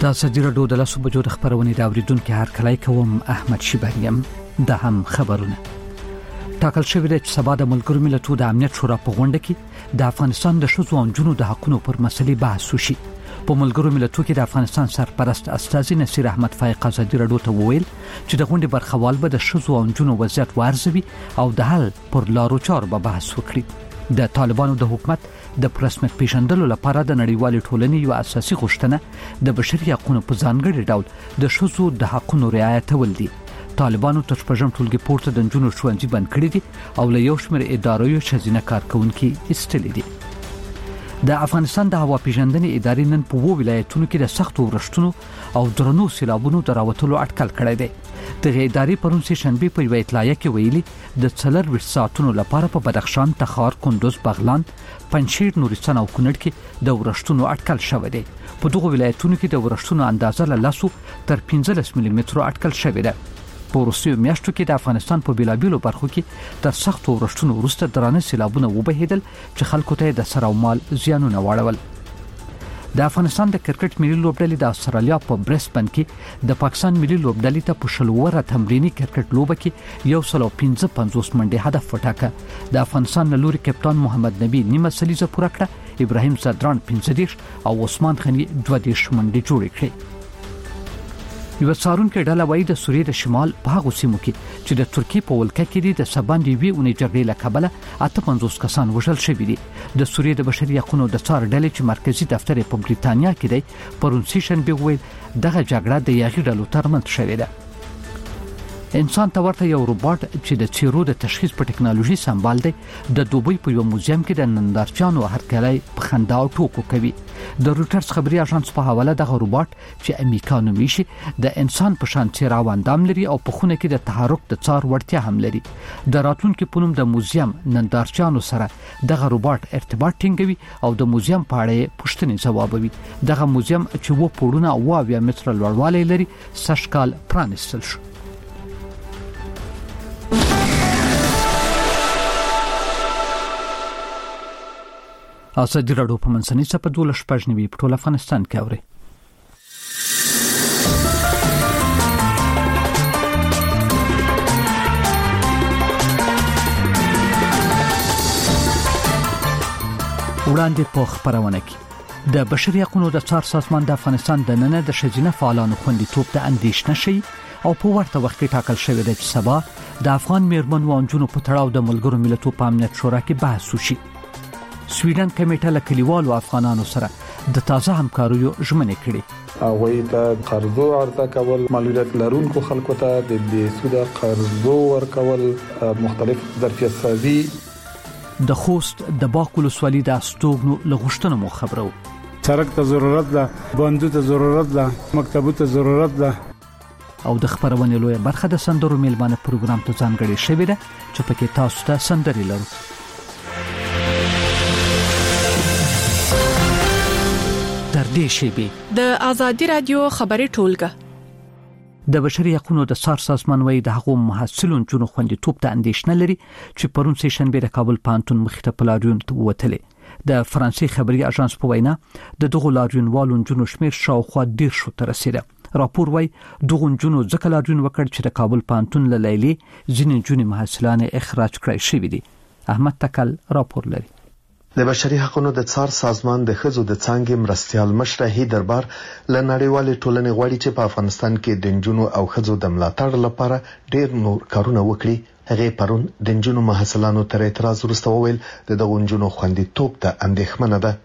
د ازادي راډیو د 10 بجو د خبرونې د اوریدونکو هرکلی کوم احمد شیبانیم. د هم خبرونه ټاکل شوی دی چې سبا د ملګرو ملتونو د امنیت شورا په غونډه کې د افغانستان د ښځو او نجونو د حقوقو پر مسلې بحث وشي. په ملګرو ملتونو کې د افغانستان سرپرست استاذ نصیر احمد فائق ازادي راډیو ته وویل چې د غونډې برخوال به د ښځو او نجونو وضعیت وارزوي او د حل پر لارو چارو به بحث وکړي. د طالبانو د حکومت د رسمیت پیژندلو لپاره د نړیوالې ټولنې یو اساسي غوښتنه د بشري حقوقو په ځانګړي ډول د ښځو د حقوقو رعایتول دي. طالبانو تر شپږم ټولګي پورته د نجونو ښوونځي بند کړي دي او له یو شمېر ادارو ښځینه کارکونکي ایستلي دي. د افغانستان د هوا پیژندنې ادارې نن په 2 ولایتونو کې د سختو ورښتونو او درنو سیلابونو د راوتلو اټکل کړی دی. د ادارې پرون سه شنبه په یو اطلاعیه کې ویلي د 4 ساعتونو لپاره په بدخشان، تخار، کندوز، بغلان، پنجشیر، نورستان او کونړ کې د ورښتونو اټکل شوی دی. په دغه ولایتونو کې د ورښتونو اندازه له 10 تر 15 ملي مترو اټکل شوی دی. په وروستیو میاشتو کې د افغانستان په بیلابیلو برخو کې د سختو ورښتونو وروسته درانه سیلابونه وبهیدل چې خلکو ته د سر او مال زیانونه واړول. د افغانستان د کرکټ ملي لوبډلې د استرالیا په برسبن کې د پاکستان ملي لوبډلې ته په شلوره تمرینی کرکټ لوبه کې 155 منډې هدف وټاکه. د افغانستان له لوري کپتان محمد نبی نیمه سلیزه پوره کړه، ابراهیم زدران 15 او عثمان خنی 22 منډې جوړې کړې. یو څارونکو ډله وایي د سوریې د شمال په هغه سیمو کې چې د ترکیې په ولکه کې د سباندې وی اونۍ جګړې له کبله 58 کسان وژل شوي دي. د سوریې د بشري حقوقو د څار ډلې چې مرکزی دفتر په بریتانیا کې دی پرون سه شنبه ویل دغه جګړه د یاغي ډلو ترمنځ شوې ده. انسان ته ورته یو روباټ چې د چیرو د تشخیص په ټکنالوژي سمبال دی د دوبۍ په یو موزیم کې د نندارچیانو هرکلی په خندا او ټوکو کوي. د روټرز خبري اژانس په حواله دغه روباټ چې امیکا نومي شي د انسان په شان څیره او اندام لري او په خونه کې د تحرک د څار وړتیا هم لري. د راتلونکو په نوم د موزیم نندارچیانو سره دغه روباټ ارتباط ټینګوي او د موزیم په اړه پوښتنې ځوابوي. دغه موزیم چې 2 پوړونه او 20 متره لوړوالی لري سږکال پرانیستل شو. ازادي راډیو په منځنۍ صفحه 12 په ټول افغانستان کې اوري. وړاندې په خبرونه کې د بشري حقوقو د څار سازمان د افغانستان د نن د ښځینه فعالانو خوندیتوب د اندېښنه شي او په ورته وخت کې ټاکل شوی دی چې سبا د افغان میرمنو او نجونو په تړاو د ملګرو ملتونو په امنیت شورا کې بحث وشي. سویډن کمیټه له کلیوالو افغانانو سره د تازه همکاریو ژمنې کړې. هغوی ته قرضو عرضه کول، مالیات لرونکو خلکو ته د بې سوده قرضو ورکول، مختلف ظرفیت سازي. د خوست د باک ولسوالۍ د استوګنو لغښتنو مو خبرو. سړک ته ضرورت ده، باندې ته ضرورت ده، مکتبو ته ضرورت ده. او د خبرونې لوی برخه د سندرو میلمانه پروګرام ته ځانګړې شوې ده چې پکې تاسو ته سندري لرو. د ازادي رادیو خبري ټولګه د بشري حقوقو د څار سازمان وایي د هغو محصلون جنو خوندیتوب ته اندېښنه لري چې پرون سه شنبه د کابل پانتون مخې ته پلاریون ته وتلې. د فرانسې خبري اژانس په وینا د دغه لاریونوالو جنو شمیر شاوخوا 10 ته رسیده. راپور وایي دغه جنو ځکه لاریون وکړ چې د کابل پانتون له لیلې ځینې جنې محصلان اخراج کړای شوی دي. احمد تکل راپور لري. د بشري حقوقو د څار سازمان د ښځو د څانګې مرستيال مشره دربار له نړیوالې ټولنې غواړي چې په افغانستان کې د نجونو او ښځو د ملاتړ لپاره ډېر نور کارونه وکړي. هغه پرون د نجونو محصلانو تر اعتراض وروسته وویل د دغو نجونو خوندیتوب ته اندېښمنه ده.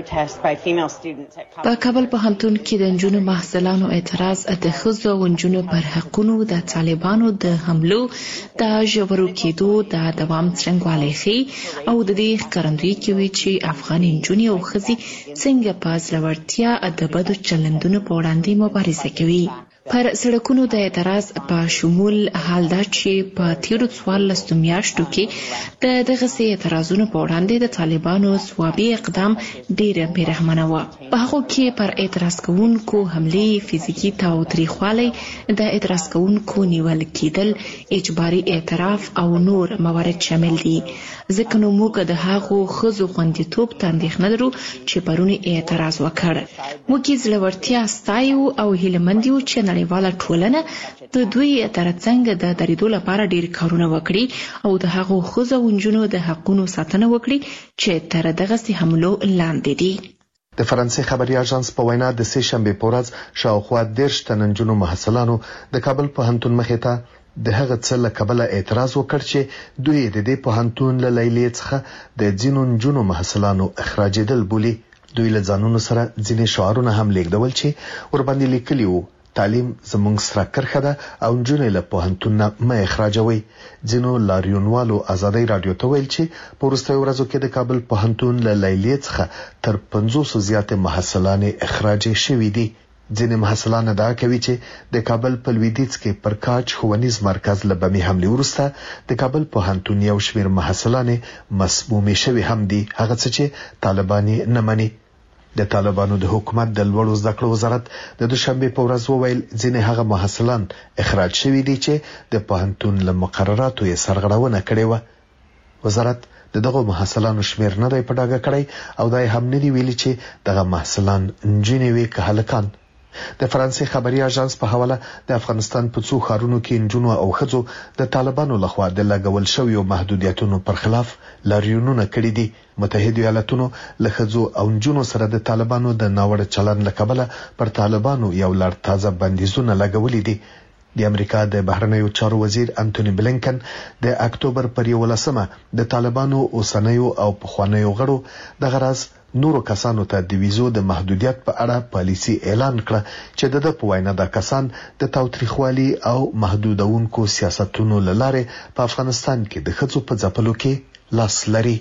په کابل پوهنتون کې د نجونو محصلانو اعتراض د ښځو او نجونو پر حقوقو د طالبانو د حملو د ژورو کېدو د دوام څرنګوالی ښيي او د دې ښکارندویي کوي چې افغاني نجونې او ښځې څنګه په زړورتیا د بدو چلندونو په وړاندې مبارزه کوي. پر سړکونو د اعتراض په شمول حال دا چې په تیرو 14 میاشتو کې دغه سي اعتراضونو په وړاندې د طالبانو ځوابي اقدام ډیر بیرحمانه و. په هغه کې پر اعتراض کوونکو حملې، فزیکی تاوتریخوالی، د اعتراض کوونکو نیول کېدل، اجباري اعتراف او نور موارد شامل دي. ځکه نو موږ د هغو ښځو خوندیتوب ته اندېښنه لرو چې پرون اعتراض وکړ. موږ یې زړورتیا ستایو او هیلهمند یو چې نړیواله ټولنه د دوی ترڅنګ د درېدو لپاره ډېر کارونه وکړي او د هغو ښځو او نجونو د حقونو ساتنه وکړي چې تر دغسې حملو لاندې دي. د فرانسې خبري اژانس په وینا د سې شنبې په ورځ شاوخوا 10 تنه نجونو محصلانو د کابل پوهنتون مخې ته د هغه څه له کبله اعتراض وکړ چې دوی د دې پوهنتون له لیلیې څخه د ځینو نجونو محصلانو اخراجېدل بولي. دوی له ځانونو سره ځینې شعارونه هم لیږدول چې ورباندې لیکلي وو: تعلیم زموږ سره کرښه ده او نجونې له پوهنتون نه مه اخراجوئ. ځینو لاریونوالو ازادۍ راډیو ته ویل چې په وروستیو ورځو کې د کابل پوهنتون له لیلیې څخه تر 500 زیاتې محصلانې اخراج شوي دي. ځینې محصلان ادعا کوي چې د کابل په لویدیځ کې پر کاج ښوونیز مرکز له بمي حملې وروسته د کابل پوهنتون یو شمېر محصلانې مسمومې شوي هم دي، هغه څه چې طالبان یې نه مني. د طالبانو د حکومت د لوړو زده کړو وزارت د دوشنبه په ورځ وویل ځینې هغه محصلان اخراج شوي دي چې د پوهنتون له مقرراتو یې سرغړونه کړې و. وزارت دغه محصلانو شمیر نه دی په ډاګه کړی او دا هم نه دی ویلي چې دغه محصلان نجونې وي که هلکان. د فرانسې خبري اژانس په حواله د افغانستان په څو ښارونو کې نجونو او ښځو د طالبانو لخوا د لګول شویو محدودیتونو پر خلاف لاریونونه کړي دي. متحده ایالاتونو له ښځو او نجونو سره د طالبانو د ناوړه چلند له کبله پر طالبانو یو لړ تازه بندیزونه لګولي دي. د امریکا د بهرنیو چارو وزیر انټونی بلینکن د اکتوبر پر 11مه د طالبانو اوسنیو او پخوانیو غړو د غرض نورو کسانو ته د ویزو د محدودیت په اړه پالیسي اعلان کړه چې د په وینا د کسان د تاوتریخوالي او محدودونکو سیاستونو لاره په افغانستان کې د ښځو په ځپلو کې لاس لري.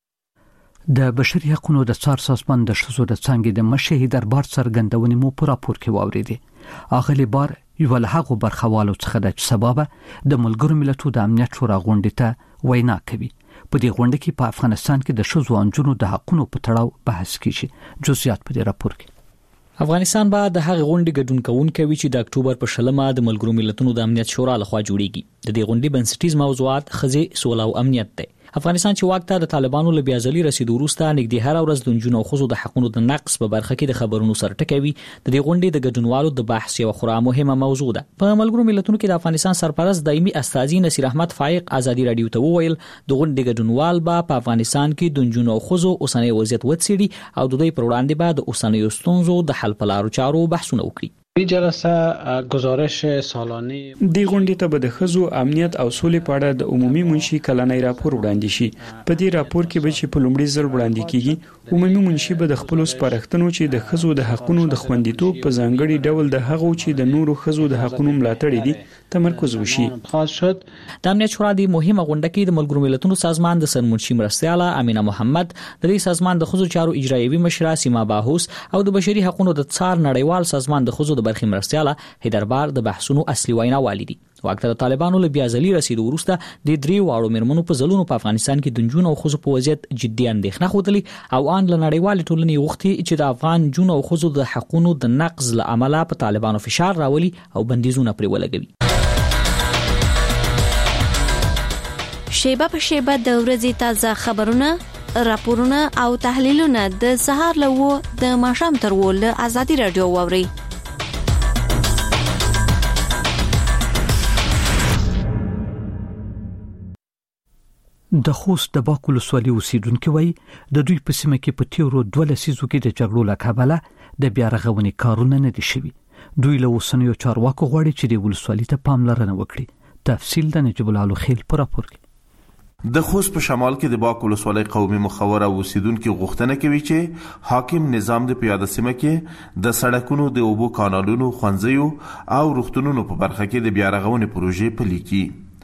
د بشري حقوقو د څار سازمان د ښځو د څنګه د مشهي دربار څرګندونې مو په راپور کې واوریدي. اغلی بار یو له هغه برخوالو څخه د سبب د ملګرو ملتونو د امنیت شورا غونډې ته وینا کوي. په دې غونډه کې په افغانستان کې د ښځو او نجونو د حقوقو په تړاو بحث کیږي. جزئیات په دې راپور کې. افغانستان به د هغه غونډې ګډون کوونکی وي چې د اکتوبر په 20 د ملګرو ملتونو د امنیت شورا لخوا جوړیږي. د دې غونډې بنسټیز موضوعات ښځې، سوله او امنیت دي. افغانستان چې واک ته د طالبانو له بیازلي رسیدو وروسته نږدې هر ورځ د نجونو او ښځو د حقوقو د نقص په برخه کې د خبرونو سره ټکوي. د دې غونډې د ګډونوالو د بحث یو خورا مهمه موضوع ده. په ملګرو ملتونو کې د افغانستان سرپرست دایمي استاذي نصیر احمد فائق ازادي رادیو ته وویل د غونډې ګډونوال به په افغانستان کې د نجونو او ښځو اوسنۍ وضعیت وڅېړي او د دوی پر وړاندې به د اوسنیو ستونزو د حل په لارو چارو بحثونه وکړي. این جلسه گزارش سالانه دی غونډې ته به د ښځو امنیت او سولې په اړه د عمومي منشي کلنۍ راپور وړاندې شي. په دې راپور کې به چې په لومړي ځل وړاندې کیږي عمومي منشي به د خپل سپارښتنو چې د ښځو د حقوقو د خوندیتوب په ځانګړي ډول د هغو چې د نورو ښځو د حقوقو ملاتړ دي تمرکز وشي. خاص شد د امنیت شورا د مهمه غونډه کې د ملګرو ملتونو سازمان د سرمنشي مرستیاله امینه محمد، د دې سازمان د ښځو چارو اجرایوي مشره سیما باهوس او د بشري حقوقو د څار نړیوال سازمان د ښځو د برخې مرستیاله هیدربار د بحثونو اصلي ویناوالي دي. واکته د طالبانو له بیازلي رسیدو وروسته د دریو واړو میرمنو په ځلونو په افغانستان کې د نجونو او ښځو په وضعیت جدي اندېښنه ښودلې او ان له نړیوالې ټولنې غوښتي چې د افغان نجونو او ښځو د حقوقو د نقض له امله په طالبانو فشار راولي او بندیزونه پرې ولګوي. شیبه په شیبه د ورځې تازه خبرونه، راپورونه او تحلیلونه د سهار له و د ماښام تر و له ازادي رادیو واوري. د خوست د باک ولسوالۍ اوسیدونکو وایي د دوی په سیمه کې په تیرو 2 لسیزو کې د جګړو له کبله د بیا رغونې کارونه نه دي شوي. دوی له اوسنیو چارواکو غواړي چې د ولسوالۍ ته پاملرنه وکړي. تفصیل د نجیب الله خیل په راپور کې. د خوست په شمال کې د باک ولسوالۍ قومي مخور او اوسیدونکو غوښتنه کوي چې حاکم نظام د پیاده سیمه کې د سړکونو، د اوبو کانالونو، ښوونځیو او روغتونونو په برخه کې د بیا رغونې پروژې پلي کړي.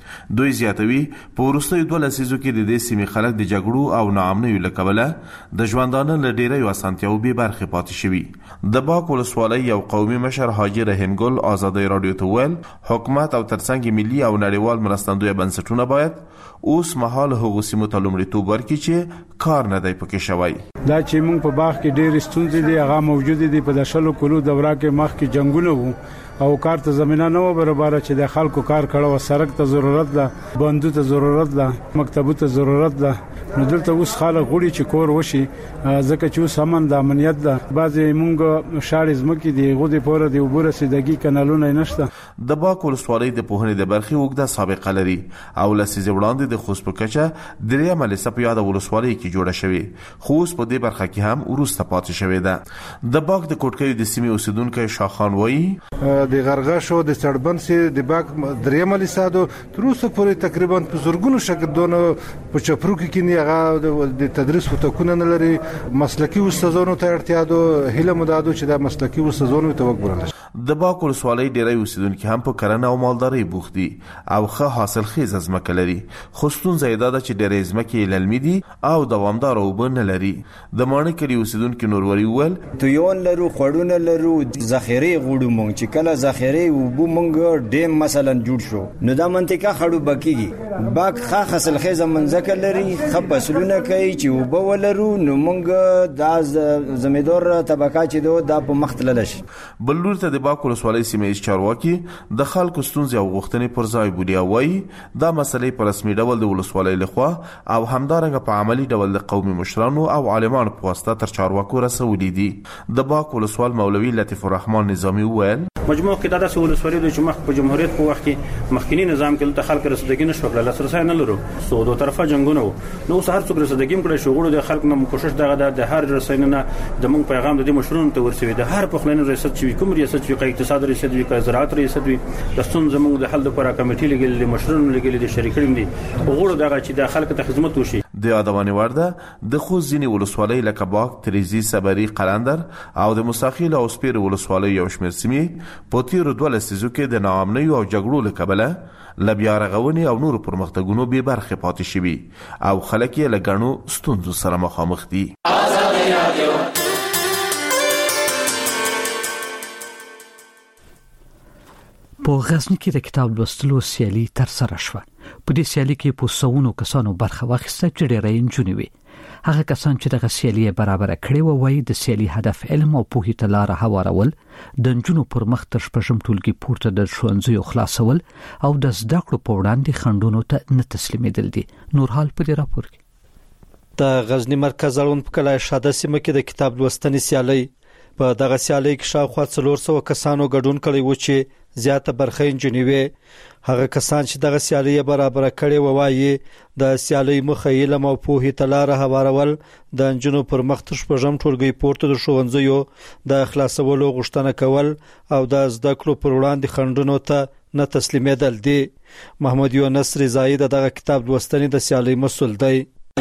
دوی زیاتوي په وروستیو 2 لسیزو کې د دې سیمې خلک د جګړو او ناامنیو له کبله د ژوندانه له ډیرې اسانتیاو به برخه پاتې شوي. د باک ولسوالۍ یو قومي مشر حاجی رحیم ګل آزادۍ رادیو ته ویل حکومت او ترڅنګ ملي او نړیوال مرستندوی بنسټونه باید اوس مهال هغو سیمو ته لومړیتوب ورکړي چې کار نه دی پکې شوی. دا چې موږ په باغ کې ډېر ستونزې دي هغه موجود دي. په د شلو کلو دوره کې مخکې جنگونه وو او کار ته زمينه نه و برابر چې د خلکو کار کړو. سړک ته ضرورت ده، بندو ته ضرورت ده، مکتبو ته ضرورت ده. نو دلته اوس خلک غوړي چې کور وشي ځکه چې اوس امن د امنیت ده. بعضی موږ شاړې زمکې دی غوډې پوره دی وبره سیدګي کانالونه نشته. د باک ولسوالۍ د پوهنې د برخې وګړه سابقه لري او لسیزه وړاندې د خوست په کچه درې ملسه په یاد ولسوالۍ کې جوړه شوې، خو اوس په دې برخه کې هم ورسته پاتې شوې ده. د باک د کوټکۍ د سیمې اوسیدونکو شاخان وایي د غرغشو د سړبن سي د باک درې ملسه دو تر اوسه پورې تقریبا په زورګونو شګردونه په چپرو کې نه هغه د تدریس وټکونه نه لري. مسلکي استادانو ته اړتیا ده، هله مدادو چې د مسلکي استادانو ته وګورل. د باک ولسوالۍ ډېری اوسیدونکو هم په کرنه او مالدارۍ بوخت دي او ښه حاصل خیز ځمکه لري، خو ستونزه یې ده چې ډېرې ځمکې للمي دي او دوامدار اوبه نه لري. د ماڼۍ کلي اوسیدونکو نوروري وویل تویون لرو، خوړونه لرو، ذخیره غوړو مونږ چې کله ذخیره اوبه مونږ ډیم مثلا جوړ شو نو دا منطقه خړو بکیږي. باک ښه حاصل خیز منځکه لري، ښه فصلونه کوي چې اوبه ولرو نو مونږ د زمیندار طبقه چې دا په مخ تلل شي. بلور ته د باک ولسوالۍ سیمه چارواکي د خلکو ستونزې او غوښتنې پر ځای بولي او وایي دا مسلې په رسمي ډول د ولسوالۍ لخوا او همدارنګه په عملی ډول د قومي مشرانو او عالمانو په واسطه تر چارواکو رسولې دي. د باک ولسوال مولوي لطیف الرحمن نظامی وویل مجموع کې دا ولسوالۍ د جمهوریت په جمهوریت په وخت کې مخکینی نظام کې ته خلک رسیدګي نشو کړل، لاسرسي نه لرو، سو دوه طرفه جنگونه وو. نو هر څوک رسیدګي کړي شو غوړو د خلک نه کوشش دغه د هر رسنۍ نه د موږ پیغام د مشرونو ته ورسوي. د هر پخلنې ریاست چې کوم ریاست چې اقتصاد ریاست وي، که زراعت ریاست وي، د ستون زموږ د حل لپاره کمیټې لګلې، مشرونو لګلې، د شریکړم دي غوړو دغه چې د خلکو ته خدمت وشي. د یادونه ورده د خوست ځینې ولسوالۍ لکه باک، تریزی، صبري، قلندر او د مستاخیل او سپیر ولسوالۍ یو شمېر سیمې په تیرو 2 لسیزو کې د ناامنۍ او جګړو له کبله له بیا رغونې او نورو پرمختګونو بې برخې پاتې شوي او خلک یې له ګڼو ستونزو سره مخامخ دي. په غزنی کې د کتاب لوستلو سیالي ترسره شوه. په دې سیالي کې په سونو کسانو برخه واخیسته چې ډېرې نجونې وي. هغه کسان چې دغه سیالي برابر کړي وو وایي د سیالي هدف علم او پوهې ته لار هوارول، د نجونو پر مخ تر شپږم ټولګي پورته د ښوونځیو خلاصول او د زده کړو په وړاندې خنډونو ته نه تسلیمېدل دي. نورحال په دې راپور کې د غزنی مرکز اړوند په کلای شاده سیمه کې د کتاب لوستنې سیالي په دغه سیالي کې شاوخوا 400 کسانو ګډون کړی و چې زیاته برخه انجنیری وي. هغه کسان چې دغه سیالي برابر کړي وایي د سیالي مخه علم او پوهې ته لار هوارول، د انجنونو پر مخ تر شپږم ټولګي پورته د ښوونځیو د خلاصولو غوښتنه کول او د زده کړو پر وړاندې خنډونو ته نه تسلیمېدل دي. محمد یونس رضایی دغه کتاب لوستنې د سیالي مسؤل دی.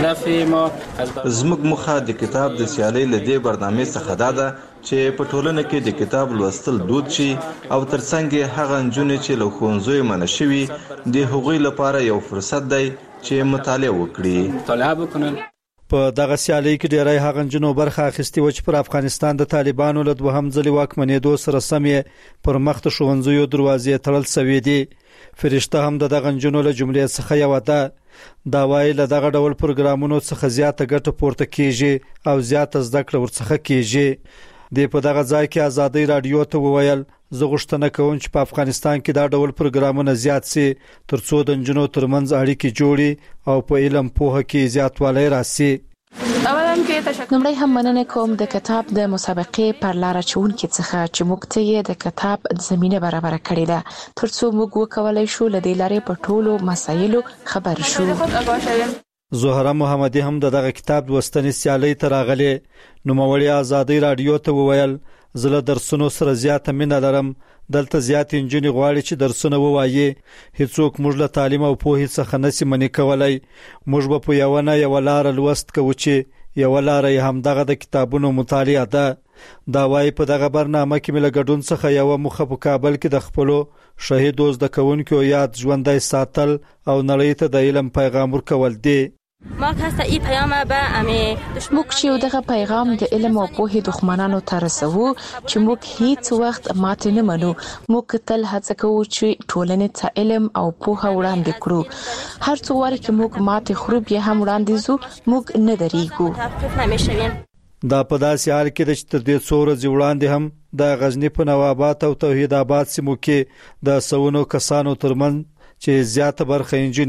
زموږ مخه د کتاب د سیالي لدې برنامه څخه ده چې په ټولنه کې د کتاب لوستل دود شي او ترڅنګ هغه نجونې چې له ښوونځیو منع شوي د هغوی لپاره یو فرصت دی چې مطالعه وکړي. په دغه سیالي کې ډېری هغه نجونو برخه اخیستې و چې پر افغانستان د طالبانو له دوهم ځلې واکمنېدو سره سمې پر مخ د ښوونځیو دروازې تړل شوې دي. فرشته هم دغه نجونو له جملې څخه یو ده. دا وایي له دغه ډول پروګرامونو څخه زیاته ګټه پورته کیږي او زیاته زده کړه ورڅخه کیږي. د په دغه ځای کې آزادۍ رادیو ته وویل زه غوښتنه کوم چې په افغانستان کې دا ډول پروګرامونه زیات شي ترڅو د نجونو ترمنځ اړیکې جوړي او په علم پوهه کې زیاتوالی راسي. نمړی هم مننه کوم د کتاب د مسابقې پر لار چونکې څخه چې موږ ته د کتاب زمينه برابر کړې ده ترڅو موږ وکولای شو له دې لارې په ټولو مسایلو خبر شو. زهره محمدي هم دغه کتاب لوستنې سیالي ته راغله. نوموړی آزادۍ رادیو ته وویل زه له درسونو سره زیاته مینه لرم. دلته زیات انجنیری غواړي چې درسونه ووایي. هیڅوک موږ له تعلیم او پوهې څخه نسی منې کولای. موږ به په یو نه یو لار لوست کوو چې یو لار یې هم دغه د کتابونو مطالعه ده. دا وايي په دغه برنامه کې مل ګډون څخه یو مخه په کابل کې د خپل شهیدو زده کوونکو یاد ژوندۍ ساتل او نړۍ ته د علم پیغام ورکول دي. موږ چې دغه پیغام د علم او پوهې دښمنانو ته رسوو چې موږ هیڅ وخت ماته نه منو. موږ تل هڅه کوو چې ټولنې ته علم او پوهه وړاندې کړو. هر څو واره چې موږ ماته خرو بیا هم وړاندې زو موږ نه درېږو. دا په داسې حال کې چې تر دې څو ورځې وړاندې هم د غزنی په نوابات او توحید آباد سیمو کې د سونو کسانو ترمن چې زیاته برخه